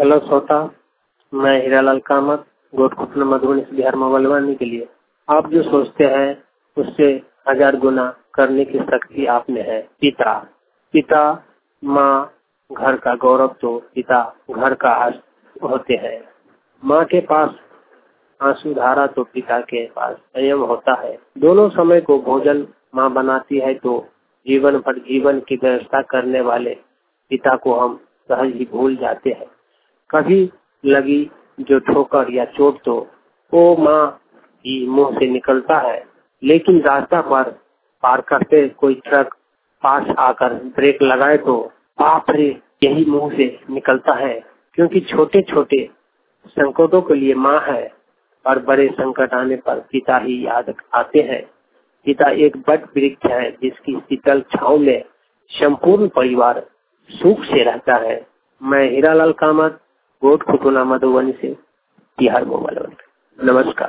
Hello श्रोता, मैं हीरालाल कामत गोटकुटना मधुबनी से बिहार मोबाइल वानी के लिए। आप जो सोचते हैं उससे 1000 गुना करने की शक्ति आप में है। पिता माँ घर का गौरव, तो पिता घर का आश्रय होते हैं। माँ के पास आंसू धारा तो पिता के पास संयम होता है। दोनों समय को भोजन माँ बनाती है, तो जीवन भर जीवन की व्यवस्था करने वाले पिता को हम सहज ही भूल जाते हैं। कभी लगी जो ठोकर या चोट तो वो माँ की मुंह से निकलता है, लेकिन रास्ता पर पार करते कोई ट्रक पास आकर ब्रेक लगाए तो बाप रे, यही मुंह से निकलता है। क्योंकि छोटे छोटे संकटों के लिए माँ है और बड़े संकट आने पर पिता ही याद आते हैं। पिता एक बट वृक्ष है जिसकी शीतल छांव में संपूर्ण परिवार सुख से रहता है। मैं हीरालाल कामत गोटकुटना मधुबनी से बिहार मोबाइल। नमस्कार।